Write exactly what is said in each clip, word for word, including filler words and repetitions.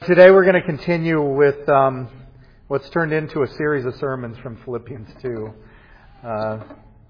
Today we're going to continue with um, what's turned into a series of sermons from Philippians two. Uh,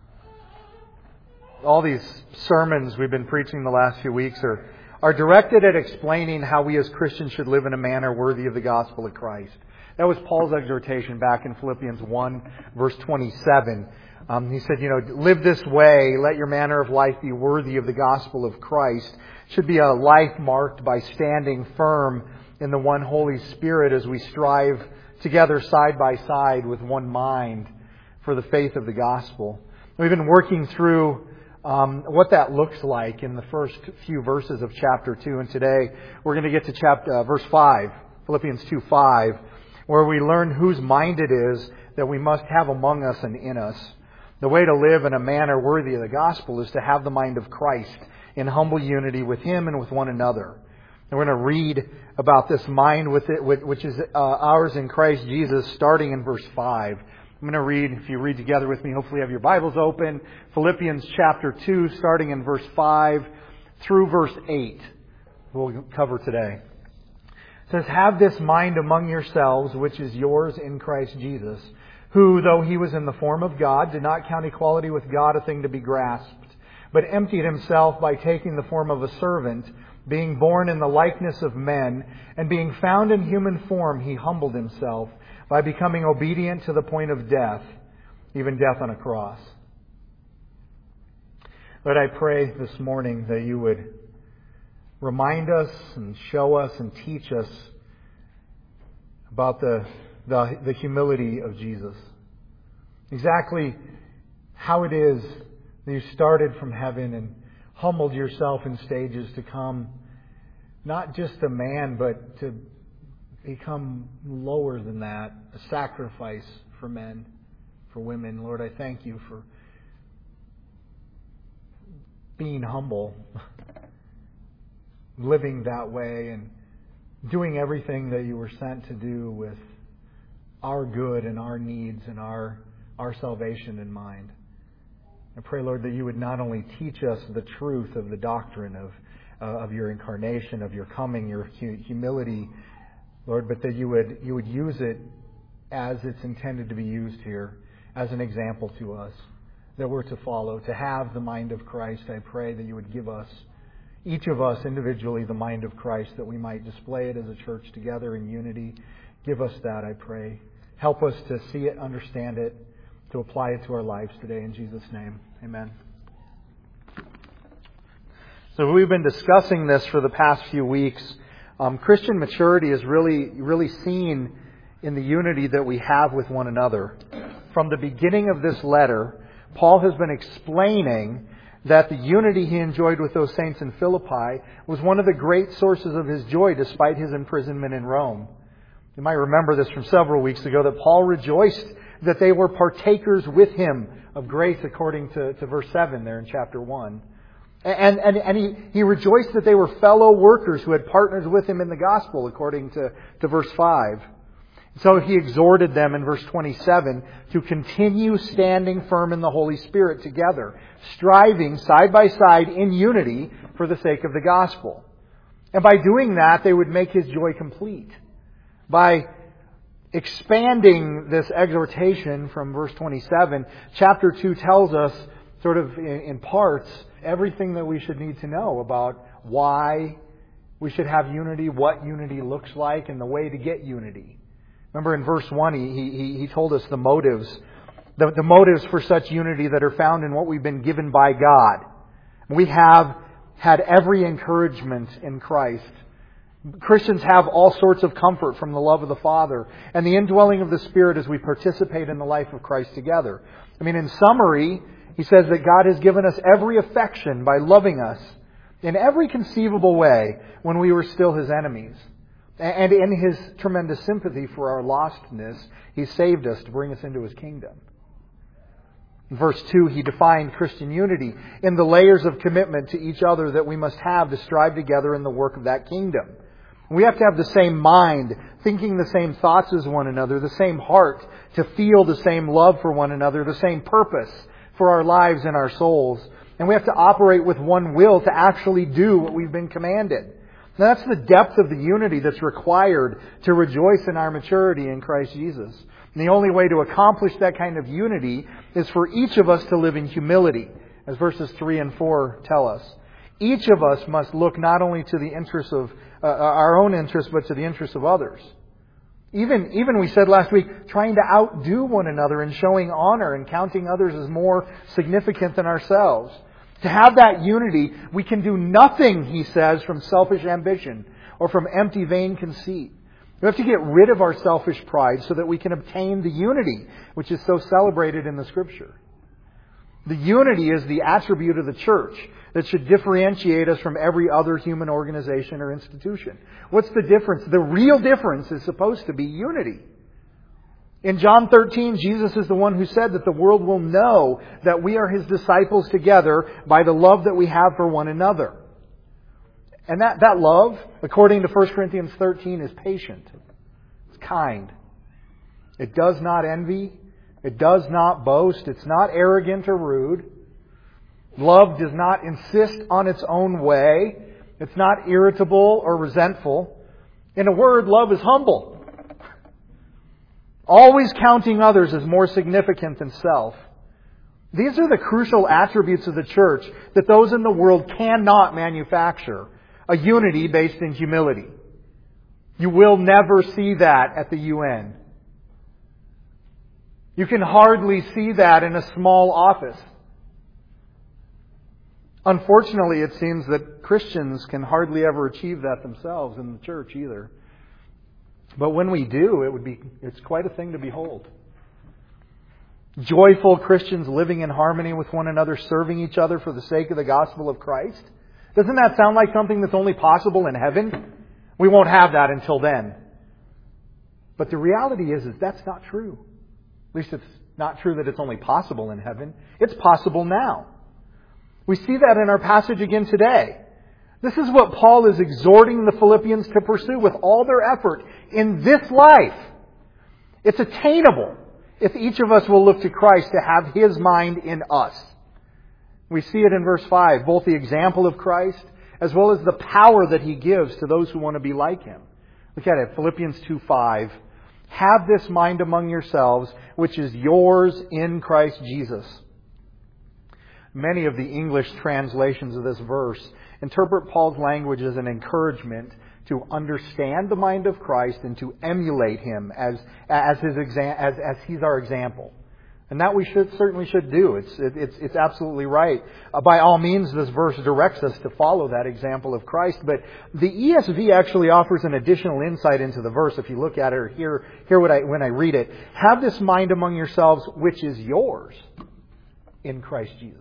all these sermons we've been preaching the last few weeks are, are directed at explaining how we as Christians should live in a manner worthy of the gospel of Christ. That was Paul's exhortation back in Philippians one, verse twenty-seven. Um, he said, you know, live this way, let your manner of life be worthy of the gospel of Christ. It should be a life marked by standing firm in the one Holy Spirit as we strive together side by side with one mind for the faith of the gospel. We've been working through um, what that looks like in the first few verses of chapter two, and today we're going to get to chapter uh, verse five, Philippians two five, where we learn whose mind it is that we must have among us and in us. The way to live in a manner worthy of the gospel is to have the mind of Christ in humble unity with Him and with one another. And we're going to read about this mind with it, which is uh, ours in Christ Jesus, starting in verse five. I'm going to read, if you read together with me, hopefully you have your Bibles open, Philippians chapter two, starting in verse five through verse eight. We'll cover today. It says, "Have this mind among yourselves, which is yours in Christ Jesus, who, though He was in the form of God, did not count equality with God a thing to be grasped, but emptied Himself by taking the form of a servant, being born in the likeness of men, and being found in human form, He humbled Himself by becoming obedient to the point of death, even death on a cross." Lord, I pray this morning that You would remind us and show us and teach us about the, the, the humility of Jesus. Exactly how it is that You started from heaven and humbled Yourself in stages to come, not just a man, but to become lower than that, a sacrifice for men, for women. Lord, I thank You for being humble, living that way, and doing everything that You were sent to do with our good and our needs and our, our salvation in mind. I pray, Lord, that You would not only teach us the truth of the doctrine of uh, of Your incarnation, of Your coming, Your hu- humility, Lord, but that You would you would use it as it's intended to be used here, as an example to us that we're to follow, to have the mind of Christ. I pray that You would give us, each of us individually, the mind of Christ, that we might display it as a church together in unity. Give us that, I pray. Help us to see it, understand it, to apply it to our lives today. In Jesus' name, amen. So we've been discussing this for the past few weeks. Um, Christian maturity is really, really seen in the unity that we have with one another. From the beginning of this letter, Paul has been explaining that the unity he enjoyed with those saints in Philippi was one of the great sources of his joy despite his imprisonment in Rome. You might remember this from several weeks ago, that Paul rejoiced that they were partakers with him of grace, according to, to verse seven there in chapter one. And, and, and he, he rejoiced that they were fellow workers who had partnered with him in the gospel, according to, to verse five. So he exhorted them in verse twenty-seven to continue standing firm in the Holy Spirit together, striving side by side in unity for the sake of the gospel. And by doing that, they would make his joy complete. By expanding this exhortation from verse twenty-seven, chapter two tells us, sort of in, in parts, everything that we should need to know about why we should have unity, what unity looks like, and the way to get unity. Remember in verse one, he, he, he told us the motives, the, the motives for such unity that are found in what we've been given by God. We have had every encouragement in Christ. Christians have all sorts of comfort from the love of the Father and the indwelling of the Spirit as we participate in the life of Christ together. I mean, in summary, he says that God has given us every affection by loving us in every conceivable way when we were still His enemies. And in His tremendous sympathy for our lostness, He saved us to bring us into His kingdom. In verse two, he defined Christian unity in the layers of commitment to each other that we must have to strive together in the work of that kingdom. We have to have the same mind, thinking the same thoughts as one another, the same heart to feel the same love for one another, the same purpose for our lives and our souls. And we have to operate with one will to actually do what we've been commanded. Now, that's the depth of the unity that's required to rejoice in our maturity in Christ Jesus. And the only way to accomplish that kind of unity is for each of us to live in humility, as verses three and four tell us. Each of us must look not only to the interests of uh, our own interests, but to the interests of others. Even, even we said last week, trying to outdo one another in showing honor and counting others as more significant than ourselves. To have that unity, we can do nothing, he says, from selfish ambition or from empty, vain conceit. We have to get rid of our selfish pride so that we can obtain the unity which is so celebrated in the Scripture. The unity is the attribute of the church that should differentiate us from every other human organization or institution. What's the difference? The real difference is supposed to be unity. In John thirteen, Jesus is the one who said that the world will know that we are His disciples together by the love that we have for one another. And that, that love, according to First Corinthians thirteen, is patient. It's kind. It does not envy. It does not boast. It's not arrogant or rude. Love does not insist on its own way. It's not irritable or resentful. In a word, love is humble. Always counting others as more significant than self. These are the crucial attributes of the church that those in the world cannot manufacture. A unity based in humility. You will never see that at the U N. You can hardly see that in a small office. Unfortunately, it seems that Christians can hardly ever achieve that themselves in the church either. But when we do, it would be it's quite a thing to behold. Joyful Christians living in harmony with one another, serving each other for the sake of the gospel of Christ. Doesn't that sound like something that's only possible in heaven? We won't have that until then. But the reality is, is that's not true. At least it's not true that it's only possible in heaven. It's possible now. We see that in our passage again today. This is what Paul is exhorting the Philippians to pursue with all their effort in this life. It's attainable if each of us will look to Christ to have His mind in us. We see it in verse five, both the example of Christ as well as the power that He gives to those who want to be like Him. Look at it, Philippians two five. Have this mind among yourselves, which is yours in Christ Jesus. Many of the English translations of this verse interpret Paul's language as an encouragement to understand the mind of Christ and to emulate Him as as his exa- as as He's our example. And that we should certainly should do. It's it, it's it's absolutely right. Uh, by all means, this verse directs us to follow that example of Christ. But the E S V actually offers an additional insight into the verse. If you look at it or hear hear what I when I read it, have this mind among yourselves, which is yours in Christ Jesus.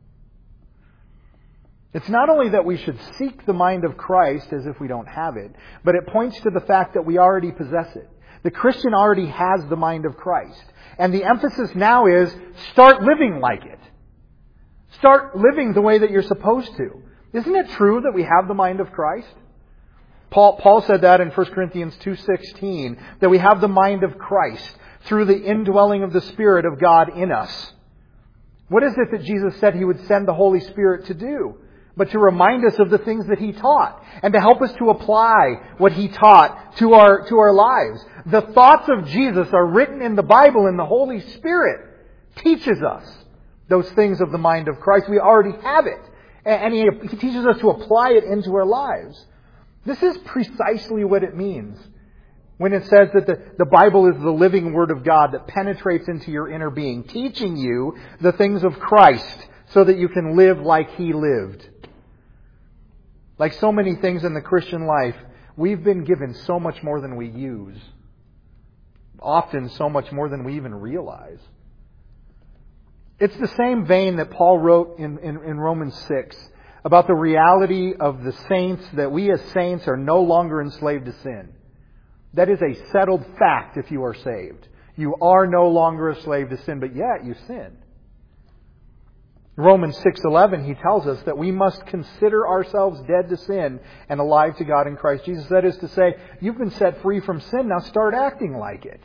It's not only that we should seek the mind of Christ as if we don't have it, but it points to the fact that we already possess it. The Christian already has the mind of Christ. And the emphasis now is start living like it. Start living the way that you're supposed to. Isn't it true that we have the mind of Christ? Paul, Paul said that in First Corinthians two sixteen, that we have the mind of Christ through the indwelling of the Spirit of God in us. What is it that Jesus said He would send the Holy Spirit to do? But to remind us of the things that He taught and to help us to apply what He taught to our, to our lives. The thoughts of Jesus are written in the Bible, and the Holy Spirit teaches us those things of the mind of Christ. We already have it. And He, he teaches us to apply it into our lives. This is precisely what it means when it says that the, the Bible is the living Word of God that penetrates into your inner being, teaching you the things of Christ so that you can live like He lived. Like so many things in the Christian life, we've been given so much more than we use. Often so much more than we even realize. It's the same vein that Paul wrote in, in, in Romans six about the reality of the saints, that we as saints are no longer enslaved to sin. That is a settled fact if you are saved. You are no longer a slave to sin, but yet you sin. Romans six eleven, he tells us that we must consider ourselves dead to sin and alive to God in Christ Jesus. That is to say, you've been set free from sin, now start acting like it.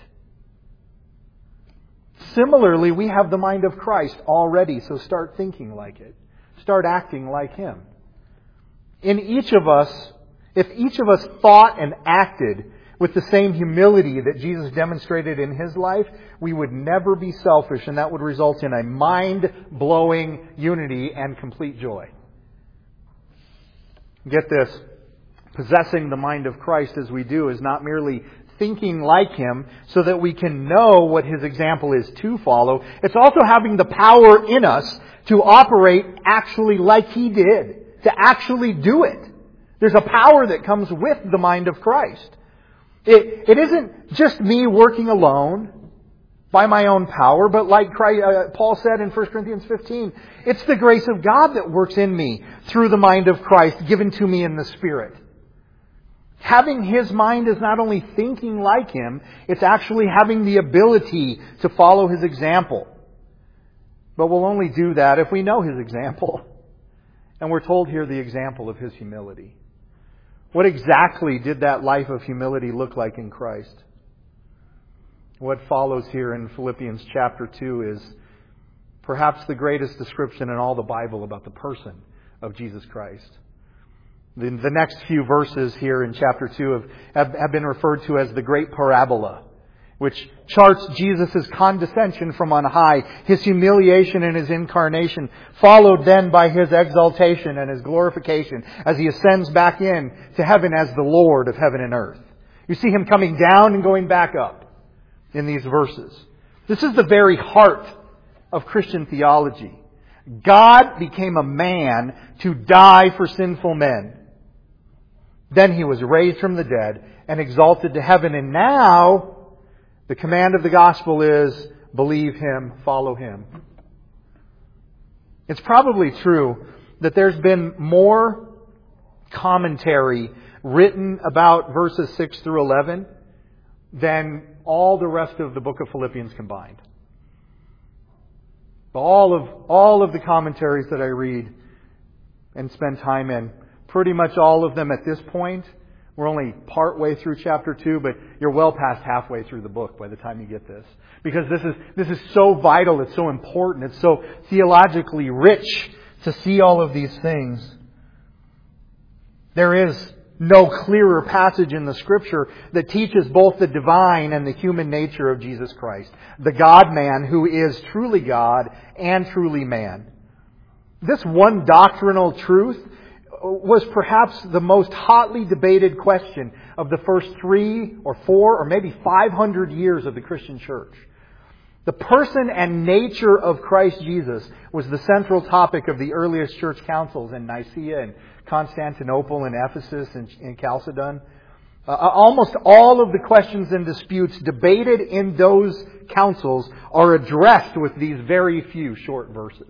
Similarly, we have the mind of Christ already, so start thinking like it. Start acting like Him. In each of us, If each of us thought and acted with the same humility that Jesus demonstrated in His life, we would never be selfish, and that would result in a mind-blowing unity and complete joy. Get this. Possessing the mind of Christ as we do is not merely thinking like Him so that we can know what His example is to follow. It's also having the power in us to operate actually like He did. To actually do it. There's a power that comes with the mind of Christ. It, it isn't just me working alone by my own power, but like Christ, uh, Paul said in First Corinthians fifteen, it's the grace of God that works in me through the mind of Christ given to me in the Spirit. Having His mind is not only thinking like Him, it's actually having the ability to follow His example. But we'll only do that if we know His example. And we're told here the example of His humility. What exactly did that life of humility look like in Christ? What follows here in Philippians chapter two is perhaps the greatest description in all the Bible about the person of Jesus Christ. The, the next few verses here in chapter two have, have, have been referred to as the great parabola, which charts Jesus' condescension from on high, His humiliation and His incarnation, followed then by His exaltation and His glorification as He ascends back in to heaven as the Lord of heaven and earth. You see Him coming down and going back up in these verses. This is the very heart of Christian theology. God became a man to die for sinful men. Then He was raised from the dead and exalted to heaven. And now, the command of the gospel is, believe Him, follow Him. It's probably true that there's been more commentary written about verses six through eleven than all the rest of the book of Philippians combined. All of, all of the commentaries that I read and spend time in, pretty much all of them at this point, we're only part way through chapter two, but you're well past halfway through the book by the time you get this. Because this is, this is so vital, it's so important, it's so theologically rich to see all of these things. There is no clearer passage in the Scripture that teaches both the divine and the human nature of Jesus Christ. The God-man who is truly God and truly man. This one doctrinal truth was perhaps the most hotly debated question of the first three or four or maybe five hundred years of the Christian church. The person and nature of Christ Jesus was the central topic of the earliest church councils in Nicaea and Constantinople and Ephesus and, and Chalcedon. Uh, almost all of the questions and disputes debated in those councils are addressed with these very few short verses.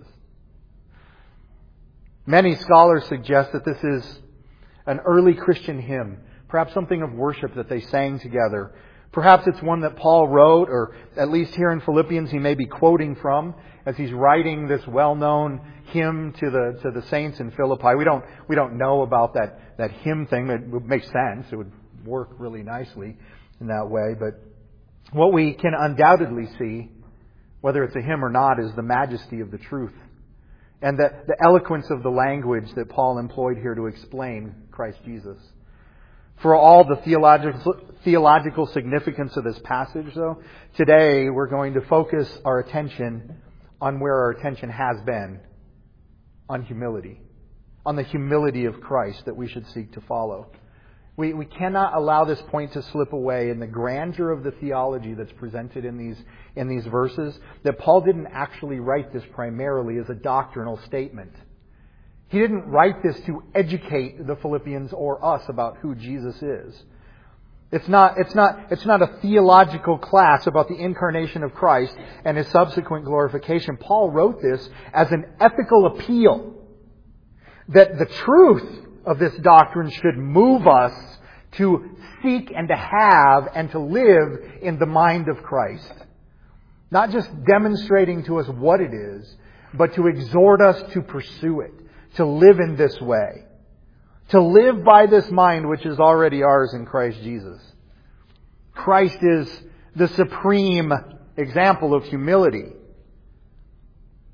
Many scholars suggest that this is an early Christian hymn, perhaps something of worship that they sang together. Perhaps it's one that Paul wrote, or at least here in Philippians he may be quoting from as he's writing this well-known hymn to the to the saints in Philippi. We don't we don't know about that, that hymn thing. It would make sense. It would work really nicely in that way. But what we can undoubtedly see, whether it's a hymn or not, is the majesty of the truth. And the, the eloquence of the language that Paul employed here to explain Christ Jesus. For all the theological, theological significance of this passage, though, today we're going to focus our attention on where our attention has been, on humility, on the humility of Christ that we should seek to follow. We, we cannot allow this point to slip away in the grandeur of the theology that's presented in these, in these verses, that Paul didn't actually write this primarily as a doctrinal statement. He didn't write this to educate the Philippians or us about who Jesus is. It's not, it's not, it's not a theological class about the incarnation of Christ and His subsequent glorification. Paul wrote this as an ethical appeal that the truth of this doctrine should move us to seek and to have and to live in the mind of Christ. Not just demonstrating to us what it is, but to exhort us to pursue it, to live in this way, to live by this mind which is already ours in Christ Jesus. Christ is the supreme example of humility,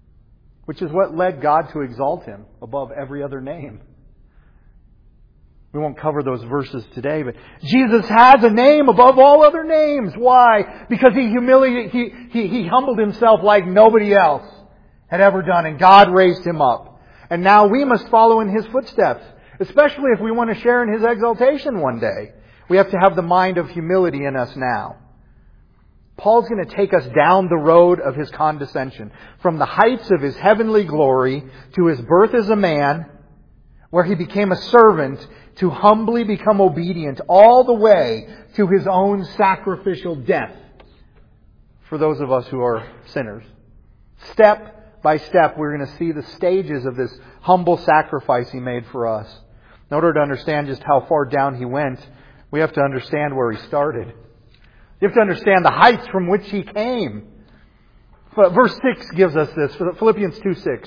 which is what led God to exalt Him above every other name. We won't cover those verses today, but Jesus has a name above all other names. Why? Because He humiliated, he, he, he humbled Himself like nobody else had ever done, and God raised Him up. And now we must follow in His footsteps, especially if we want to share in His exaltation one day. We have to have the mind of humility in us now. Paul's going to take us down the road of His condescension, from the heights of His heavenly glory to His birth as a man, where He became a servant, to humbly become obedient all the way to His own sacrificial death for those of us who are sinners. Step by step, we're going to see the stages of this humble sacrifice He made for us. In order to understand just how far down He went, we have to understand where He started. You have to understand the heights from which He came. But verse six gives us this, Philippians two six.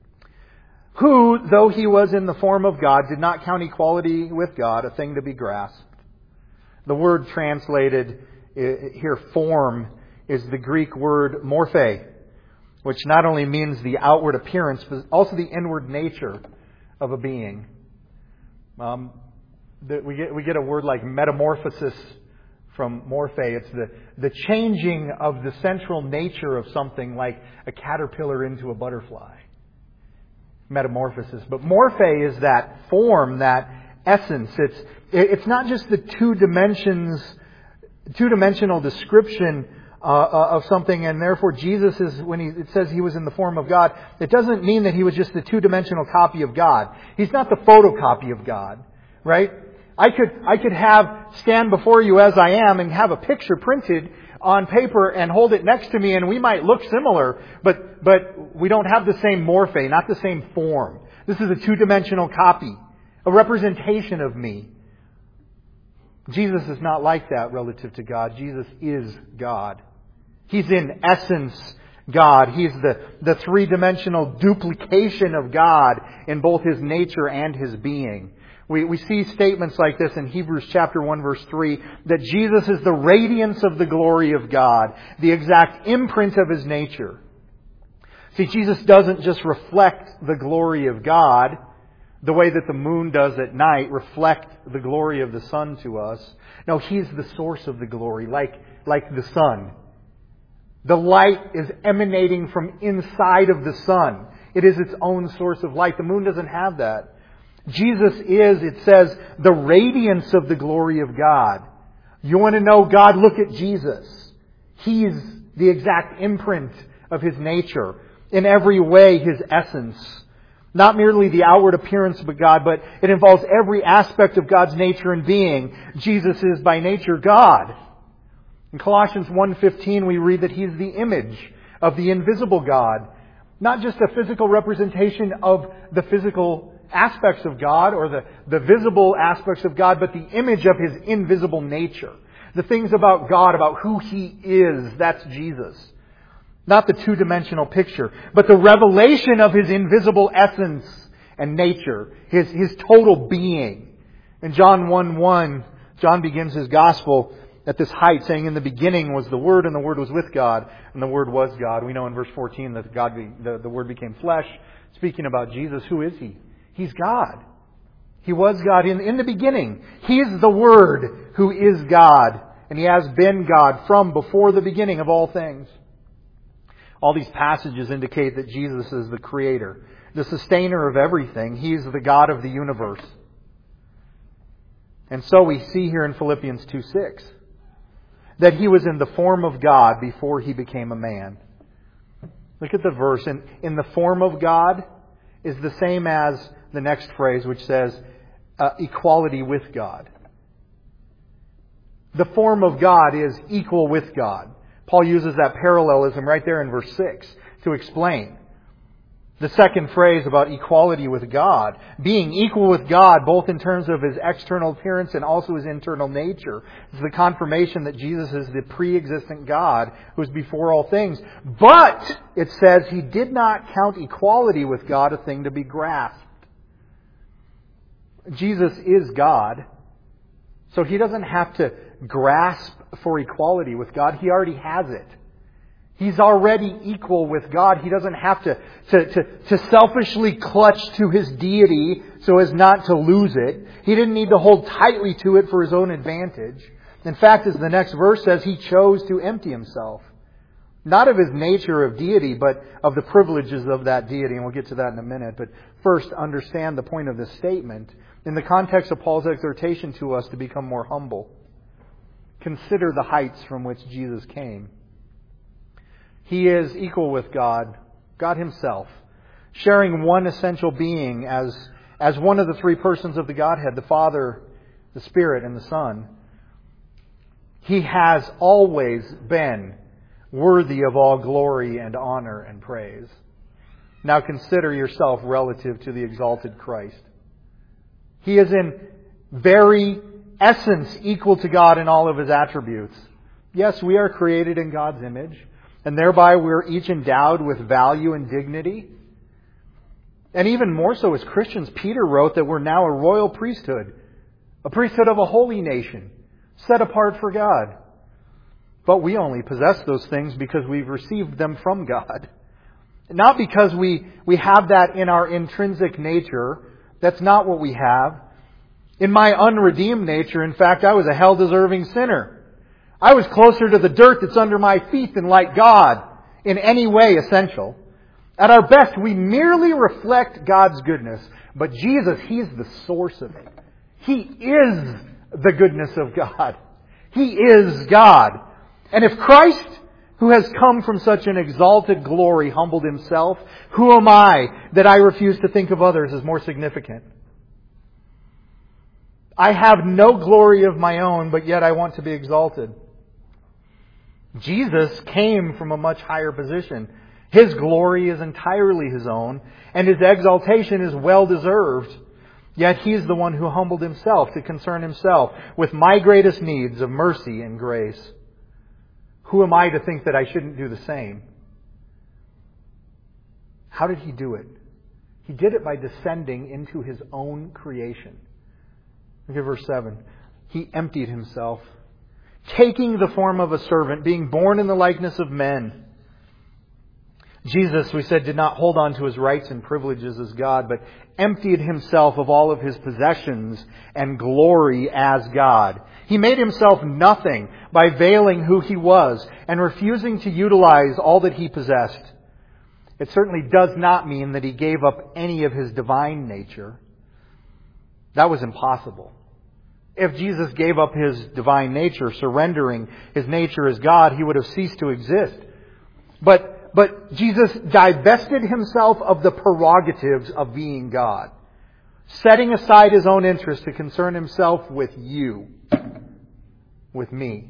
Who, though He was in the form of God, did not count equality with God a thing to be grasped. The word translated here, form, is the Greek word morphe, which not only means the outward appearance, but also the inward nature of a being. Um, the, we get we get a word like metamorphosis from morphe. It's the, the changing of the central nature of something, like a caterpillar into a butterfly. Metamorphosis. But morphe is that form, that essence. It's it's not just the two dimensions, two-dimensional description uh, of something, and therefore Jesus is, when he, it says He was in the form of God, it doesn't mean that He was just the two-dimensional copy of God. He's not the photocopy of God, right? I could I could have stand before you as I am and have a picture printed on paper and hold it next to me, and we might look similar, but but we don't have the same morphe, not the same form. This is a two-dimensional copy, a representation of me. Jesus is not like that relative to God. Jesus is God. He's in essence God. He's the, the three-dimensional duplication of God in both His nature and His being. We, we see statements like this in Hebrews chapter one verse three, that Jesus is the radiance of the glory of God, the exact imprint of His nature. See, Jesus doesn't just reflect the glory of God the way that the moon does at night, reflect the glory of the sun to us. No, He's the source of the glory, like, like the sun. The light is emanating from inside of the sun. It is its own source of light. The moon doesn't have that. Jesus is, it says, the radiance of the glory of God. You want to know God? Look at Jesus. He's the exact imprint of His nature. In every way, His essence. Not merely the outward appearance of God, but it involves every aspect of God's nature and being. Jesus is by nature God. In Colossians one fifteen we read that He's the image of the invisible God. Not just a physical representation of the physical aspects of God or the, the visible aspects of God, but the image of His invisible nature. The things about God, about who He is, that's Jesus. Not the two-dimensional picture, but the revelation of His invisible essence and nature, His, His total being. In John one one, John begins his gospel at this height, saying, in the beginning was the Word, and the Word was with God, and the Word was God. We know in verse fourteen that God, the, the Word became flesh. Speaking about Jesus, who is He? He's God. He was God in, in the beginning. He is the Word who is God. And He has been God from before the beginning of all things. All these passages indicate that Jesus is the Creator, the sustainer of everything. He is the God of the universe. And so we see here in Philippians two six that He was in the form of God before He became a man. Look at the verse. In, in the form of God is the same as the next phrase, which says uh, equality with God. The form of God is equal with God. Paul uses that parallelism right there in verse six to explain the second phrase about equality with God. Being equal with God, both in terms of His external appearance and also His internal nature, is the confirmation that Jesus is the pre-existent God who is before all things. But, it says, He did not count equality with God a thing to be grasped. Jesus is God, so He doesn't have to grasp for equality with God. He already has it. He's already equal with God. He doesn't have to, to, to, to selfishly clutch to His deity so as not to lose it. He didn't need to hold tightly to it for His own advantage. In fact, as the next verse says, He chose to empty Himself. Not of His nature of deity, but of the privileges of that deity. And we'll get to that in a minute. But first, understand the point of this statement in the context of Paul's exhortation to us to become more humble. Consider the heights from which Jesus came. He is equal with God, God Himself, sharing one essential being as, as one of the three persons of the Godhead, the Father, the Spirit, and the Son. He has always been worthy of all glory and honor and praise. Now consider yourself relative to the exalted Christ. He is in very essence equal to God in all of His attributes. Yes, we are created in God's image, and thereby we're each endowed with value and dignity. And even more so as Christians, Peter wrote that we're now a royal priesthood, a priesthood of a holy nation, set apart for God. But we only possess those things because we've received them from God. Not because we, we have that in our intrinsic nature. That's not what we have. In my unredeemed nature, in fact, I was a hell-deserving sinner. I was closer to the dirt that's under my feet than like God in any way essential. At our best, we merely reflect God's goodness. But Jesus, He's the source of it. He is the goodness of God. He is God. And if Christ, who has come from such an exalted glory, humbled Himself, who am I that I refuse to think of others as more significant? I have no glory of my own, but yet I want to be exalted. Jesus came from a much higher position. His glory is entirely His own, and His exaltation is well-deserved. Yet He's the one who humbled Himself to concern Himself with my greatest needs of mercy and grace. Who am I to think that I shouldn't do the same? How did He do it? He did it by descending into His own creation. Look at verse seven. He emptied Himself, taking the form of a servant, being born in the likeness of men. Jesus, we said, did not hold on to His rights and privileges as God, but emptied Himself of all of His possessions and glory as God. He made Himself nothing by veiling who He was and refusing to utilize all that He possessed. It certainly does not mean that He gave up any of His divine nature. That was impossible. If Jesus gave up His divine nature, surrendering His nature as God, He would have ceased to exist. But, but Jesus divested Himself of the prerogatives of being God, setting aside His own interest to concern Himself with you, with me.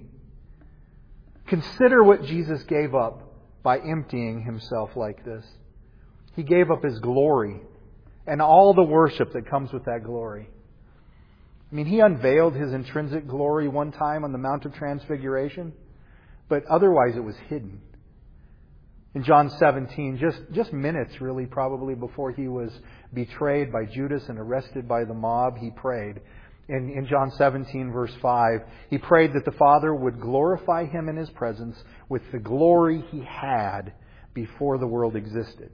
Consider what Jesus gave up by emptying Himself like this. He gave up His glory and all the worship that comes with that glory. I mean, He unveiled His intrinsic glory one time on the Mount of Transfiguration, but otherwise it was hidden. In John seventeen, just, just minutes really probably before He was betrayed by Judas and arrested by the mob, He prayed. In, in John seventeen verse five, He prayed that the Father would glorify Him in His presence with the glory He had before the world existed.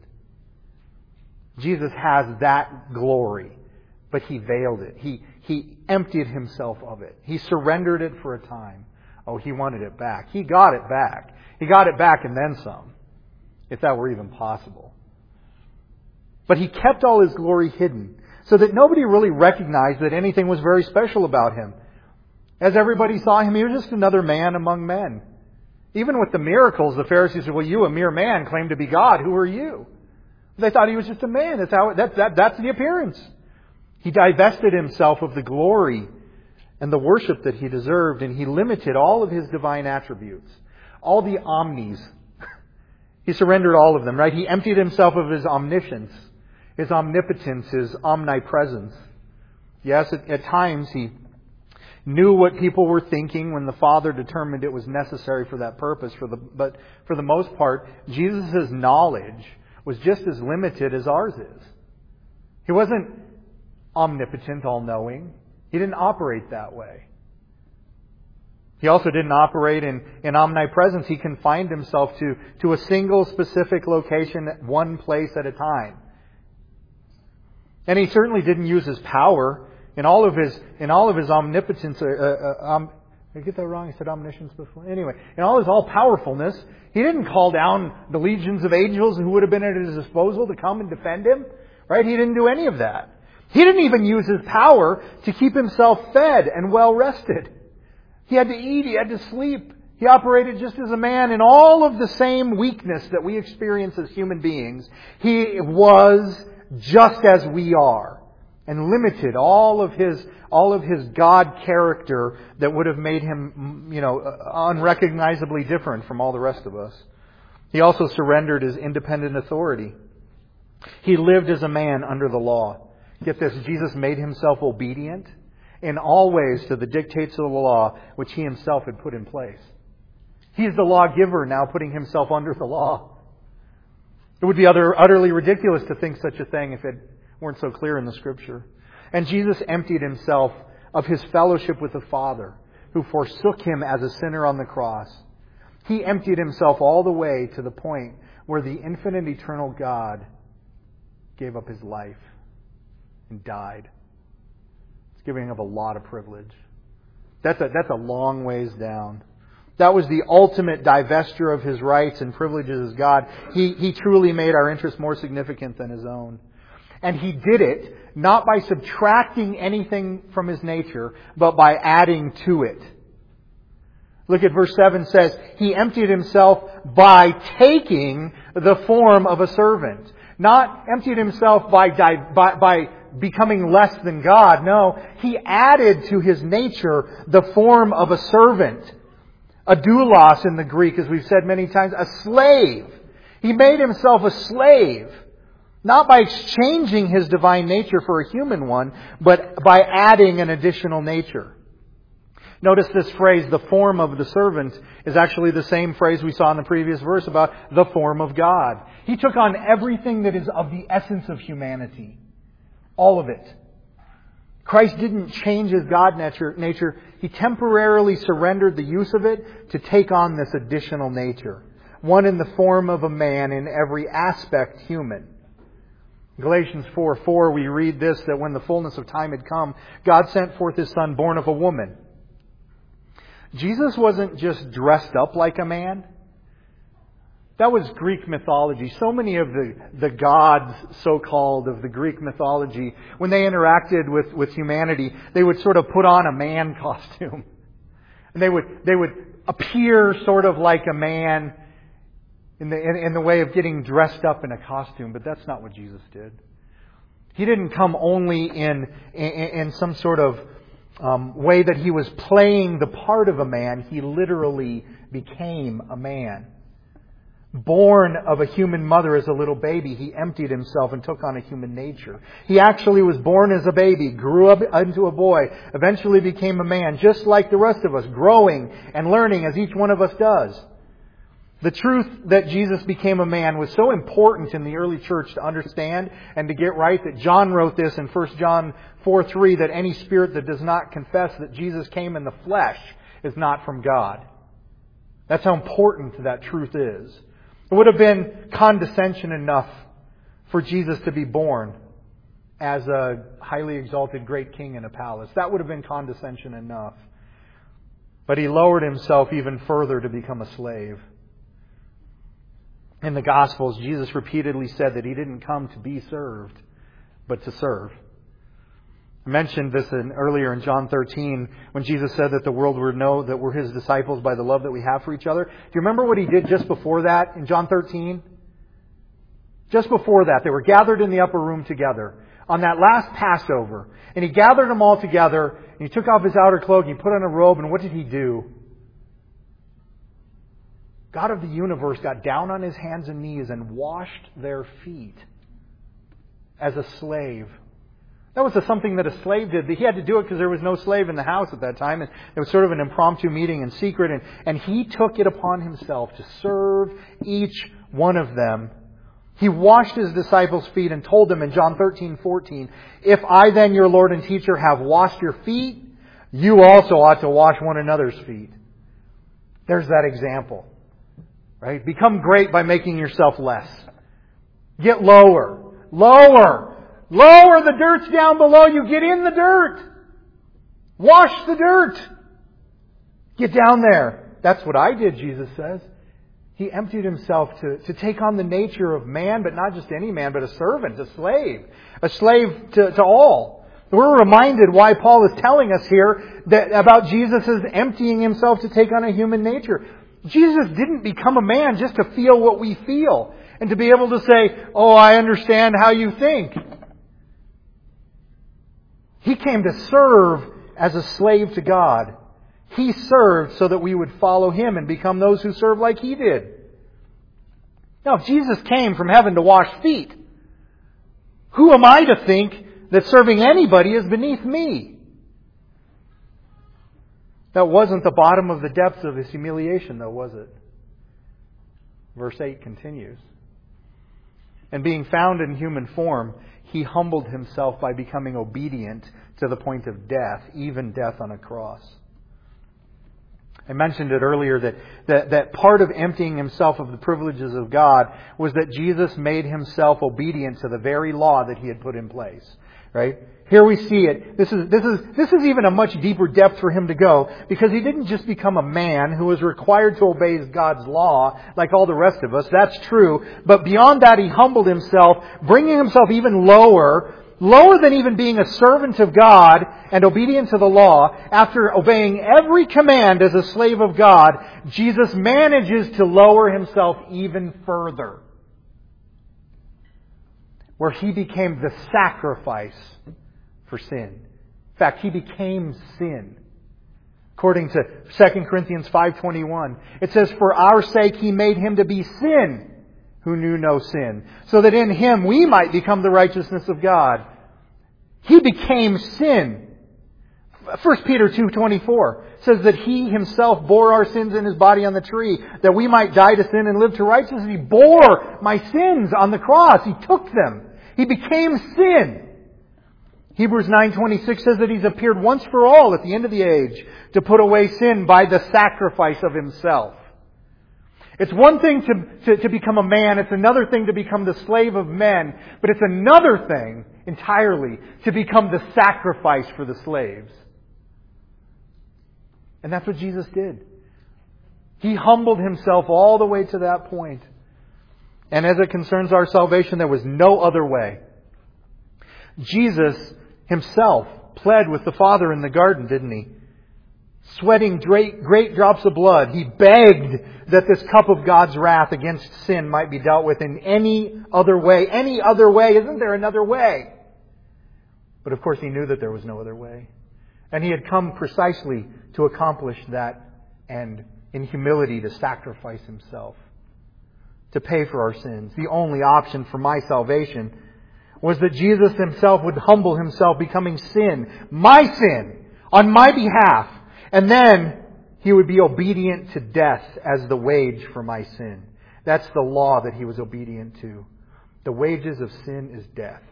Jesus has that glory, but He veiled it. He, he emptied Himself of it. He surrendered it for a time. Oh, He wanted it back. He got it back. He got it back and then some, if that were even possible. But He kept all His glory hidden, so that nobody really recognized that anything was very special about Him. As everybody saw Him, He was just another man among men. Even with the miracles, the Pharisees said, well, you, a mere man, claim to be God. Who are you? They thought He was just a man. That's how. That, that, that's the appearance. He divested Himself of the glory and the worship that He deserved, and He limited all of His divine attributes. All the omnis. He surrendered all of them, right? He emptied Himself of His omniscience, His omnipotence, His omnipresence. Yes, at, at times He knew what people were thinking when the Father determined it was necessary for that purpose. For the, but for the most part, Jesus' knowledge was just as limited as ours is. He wasn't omnipotent, all-knowing. He didn't operate that way. He also didn't operate in, in omnipresence. He confined himself to, to a single specific location, one place at a time. And he certainly didn't use his power in all of his in all of his omnipotence. Uh, uh, um, did I get that wrong? I said omniscience before. Anyway, in all his all-powerfulness, he didn't call down the legions of angels who would have been at his disposal to come and defend him. Right? He didn't do any of that. He didn't even use his power to keep himself fed and well rested. He had to eat. He had to sleep. He operated just as a man in all of the same weakness that we experience as human beings. He was just as we are, and limited all of his all of his God character that would have made him, you know, unrecognizably different from all the rest of us. He also surrendered his independent authority. He lived as a man under the law. Get this, Jesus made himself obedient in all ways to the dictates of the law which he himself had put in place. He's the lawgiver now, putting himself under the law. It would be utter, utterly ridiculous to think such a thing if it weren't so clear in the Scripture. And Jesus emptied himself of his fellowship with the Father, who forsook him as a sinner on the cross. He emptied himself all the way to the point where the infinite eternal God gave up his life and died. It's giving up a lot of privilege. That's a, that's a long ways down. That was the ultimate divestiture of his rights and privileges as God. He, he truly made our interests more significant than his own. And he did it not by subtracting anything from his nature, but by adding to it. Look at verse seven says, he emptied himself by taking the form of a servant. Not emptied himself by, by, by becoming less than God. No, he added to his nature the form of a servant. A doulos in the Greek, as we've said many times, a slave. He made himself a slave. Not by exchanging his divine nature for a human one, but by adding an additional nature. Notice this phrase, the form of the servant, is actually the same phrase we saw in the previous verse about the form of God. He took on everything that is of the essence of humanity. All of it. Christ didn't change his God nature, nature. He temporarily surrendered the use of it to take on this additional nature. One in the form of a man, in every aspect human. Galatians four four, we read this, that when the fullness of time had come, God sent forth His Son, born of a woman. Jesus wasn't just dressed up like a man. That was Greek mythology. So many of the, the gods, so-called, of the Greek mythology, when they interacted with, with humanity, they would sort of put on a man costume. And they would, they would appear sort of like a man in the, in, in the way of getting dressed up in a costume. But that's not what Jesus did. He didn't come only in, in, in some sort of um, way that He was playing the part of a man. He literally became a man. Born of a human mother as a little baby, He emptied Himself and took on a human nature. He actually was born as a baby, grew up into a boy, eventually became a man, just like the rest of us, growing and learning as each one of us does. The truth that Jesus became a man was so important in the early church to understand and to get right that John wrote this in First John four three, that any spirit that does not confess that Jesus came in the flesh is not from God. That's how important that truth is. It would have been condescension enough for Jesus to be born as a highly exalted great king in a palace. That would have been condescension enough. But He lowered Himself even further to become a slave. In the Gospels, Jesus repeatedly said that He didn't come to be served, but to serve. I mentioned this in, earlier in John thirteen, when Jesus said that the world would know that we're His disciples by the love that we have for each other. Do you remember what He did just before that in John thirteen? Just before that, they were gathered in the upper room together on that last Passover. And He gathered them all together, and He took off His outer cloak, and He put on a robe, and what did He do? God of the universe got down on His hands and knees and washed their feet as a slave. That was something that a slave did. He had to do it because there was no slave in the house at that time. And it was sort of an impromptu meeting in secret. And, and He took it upon Himself to serve each one of them. He washed His disciples' feet and told them in John thirteen fourteen, "If I then, your Lord and teacher, have washed your feet, you also ought to wash one another's feet." There's that example. Right? Become great by making yourself less. Get lower. Lower. Lower. The dirt's down below you. Get in the dirt. Wash the dirt. Get down there. That's what I did, Jesus says. He emptied Himself to, to take on the nature of man, but not just any man, but a servant, a slave. A slave to, to all. We're reminded why Paul is telling us here that about Jesus' emptying Himself to take on a human nature. Jesus didn't become a man just to feel what we feel and to be able to say, oh, I understand how you think. He came to serve as a slave to God. He served so that we would follow Him and become those who serve like He did. Now, if Jesus came from heaven to wash feet, who am I to think that serving anybody is beneath me? That wasn't the bottom of the depths of His humiliation, though, was it? Verse eight continues. And being found in human form, He humbled Himself by becoming obedient to the point of death, even death on a cross. I mentioned it earlier that, that, that part of emptying Himself of the privileges of God was that Jesus made Himself obedient to the very law that He had put in place. Right? Here we see it. This is, this is, this is even a much deeper depth for Him to go, because He didn't just become a man who was required to obey God's law like all the rest of us. That's true. But beyond that, He humbled Himself, bringing Himself even lower, lower than even being a servant of God and obedient to the law. After obeying every command as a slave of God, Jesus manages to lower Himself even further, where He became the sacrifice for sin. In fact, He became sin. According to Second Corinthians five twenty-one, it says, for our sake He made Him to be sin who knew no sin, so that in Him we might become the righteousness of God. He became sin. First Peter two twenty-four says that He Himself bore our sins in His body on the tree, that we might die to sin and live to righteousness. He bore my sins on the cross. He took them. He became sin. Hebrews nine twenty-six says that He's appeared once for all at the end of the age to put away sin by the sacrifice of Himself. It's one thing to, to, to become a man. It's another thing to become the slave of men. But it's another thing entirely to become the sacrifice for the slaves. And that's what Jesus did. He humbled Himself all the way to that point. And as it concerns our salvation, there was no other way. Jesus Himself pled with the Father in the garden, didn't He? Sweating great, great drops of blood, He begged that this cup of God's wrath against sin might be dealt with in any other way. Any other way? Isn't there another way? But of course He knew that there was no other way. And He had come precisely to accomplish that end, in humility to sacrifice Himself, to pay for our sins. The only option for my salvation was that Jesus Himself would humble Himself, becoming sin, my sin, on my behalf. And then He would be obedient to death as the wage for my sin. That's the law that He was obedient to. The wages of sin is death.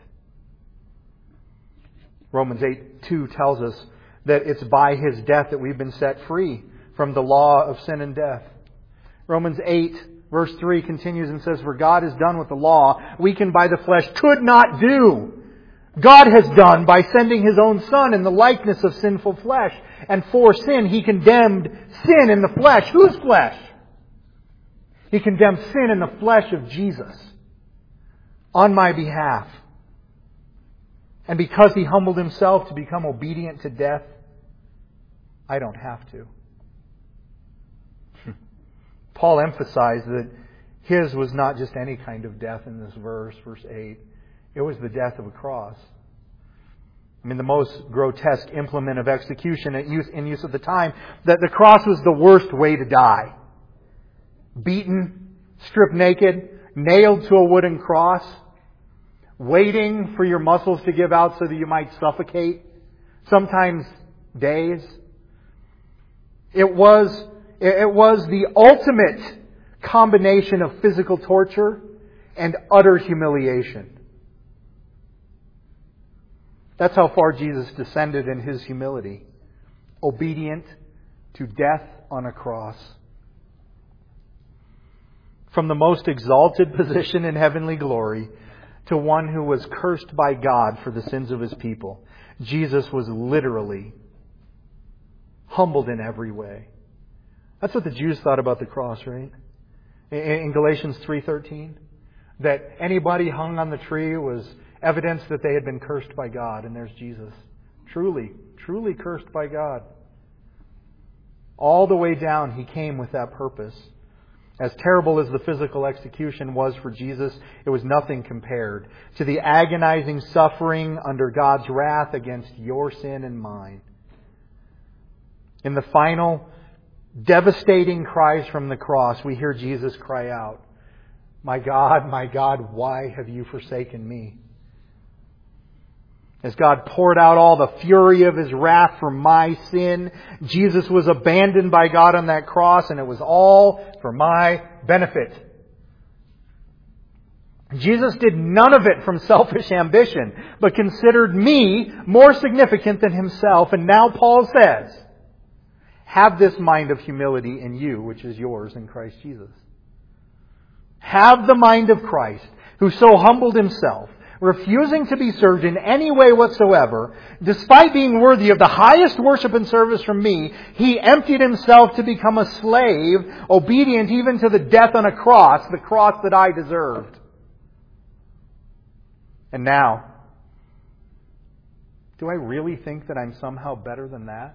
Romans eight two tells us that it's by His death that we've been set free from the law of sin and death. Romans eight verse three continues and says, for God is done with the law, weakened by the flesh, could not do. God has done by sending His own Son in the likeness of sinful flesh. And for sin, He condemned sin in the flesh. Whose flesh? He condemned sin in the flesh of Jesus on my behalf. And because He humbled Himself to become obedient to death, I don't have to. Paul emphasized that His was not just any kind of death in this verse, verse eight. It was the death of a cross. I mean, the most grotesque implement of execution in use, in use at the time, that the cross was the worst way to die. Beaten, stripped naked, nailed to a wooden cross, waiting for your muscles to give out so that you might suffocate, sometimes days. It was, it was the ultimate combination of physical torture and utter humiliation. That's how far Jesus descended in His humility. Obedient to death on a cross. From the most exalted position in heavenly glory to one who was cursed by God for the sins of His people. Jesus was literally humbled in every way. That's what the Jews thought about the cross, right? In Galatians three thirteen, that anybody hung on the tree was evidence that they had been cursed by God. And there's Jesus. Truly, truly cursed by God. All the way down, He came with that purpose. As terrible as the physical execution was for Jesus, it was nothing compared to the agonizing suffering under God's wrath against your sin and mine. In the final devastating cries from the cross, we hear Jesus cry out, "My God, my God, why have you forsaken me?" As God poured out all the fury of His wrath for my sin, Jesus was abandoned by God on that cross, and it was all for my benefit. Jesus did none of it from selfish ambition, but considered me more significant than Himself. And now Paul says, have this mind of humility in you, which is yours in Christ Jesus. Have the mind of Christ, who so humbled Himself, refusing to be served in any way whatsoever, despite being worthy of the highest worship and service from me, He emptied Himself to become a slave, obedient even to the death on a cross, the cross that I deserved. And now, do I really think that I'm somehow better than that?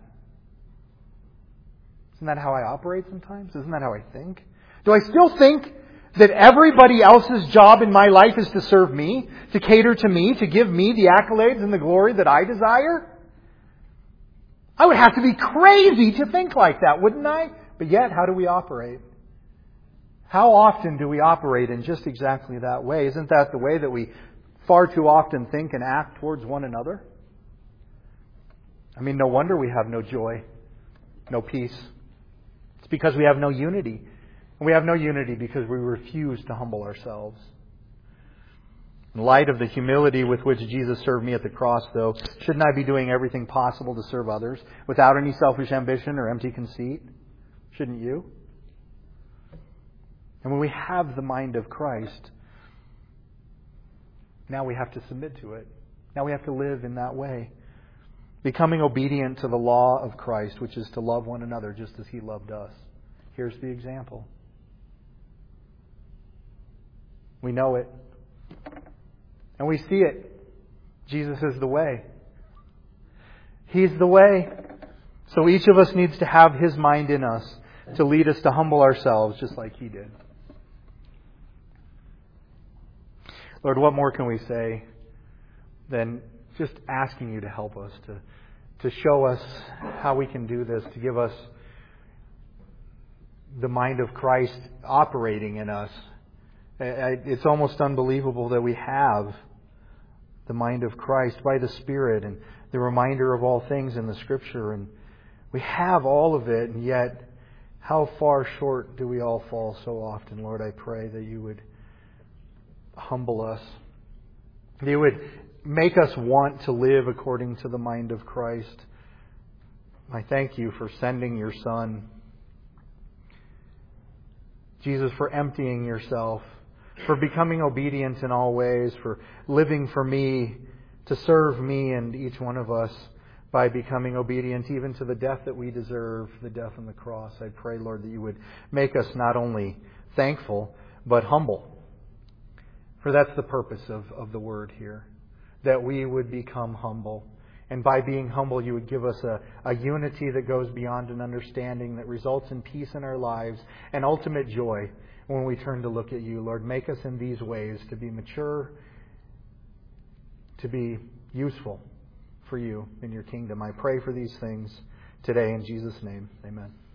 Isn't that how I operate sometimes? Isn't that how I think? Do I still think that everybody else's job in my life is to serve me, to cater to me, to give me the accolades and the glory that I desire? I would have to be crazy to think like that, wouldn't I? But yet, how do we operate? How often do we operate in just exactly that way? Isn't that the way that we far too often think and act towards one another? I mean, no wonder we have no joy, no peace. It's because we have no unity. And we have no unity because we refuse to humble ourselves. In light of the humility with which Jesus served me at the cross, though, shouldn't I be doing everything possible to serve others without any selfish ambition or empty conceit? Shouldn't you? And when we have the mind of Christ, now we have to submit to it. Now we have to live in that way. Becoming obedient to the law of Christ, which is to love one another just as He loved us. Here's the example. We know it. And we see it. Jesus is the way. He's the way. So each of us needs to have His mind in us to lead us to humble ourselves just like He did. Lord, what more can we say than just asking You to help us, to, to show us how we can do this, to give us the mind of Christ operating in us. It's almost unbelievable that we have the mind of Christ by the Spirit and the reminder of all things in the Scripture. And we have all of it, and yet how far short do we all fall so often. Lord, I pray that You would humble us. That You would make us want to live according to the mind of Christ. I thank You for sending Your Son, Jesus, for emptying Yourself, for becoming obedient in all ways, for living for me, to serve me and each one of us by becoming obedient even to the death that we deserve, the death on the cross. I pray, Lord, that You would make us not only thankful, but humble. For that's the purpose of, of the word here, that we would become humble. And by being humble, You would give us a, a unity that goes beyond an understanding, that results in peace in our lives and ultimate joy when we turn to look at You. Lord, make us in these ways to be mature, to be useful for You in Your kingdom. I pray for these things today in Jesus' name. Amen.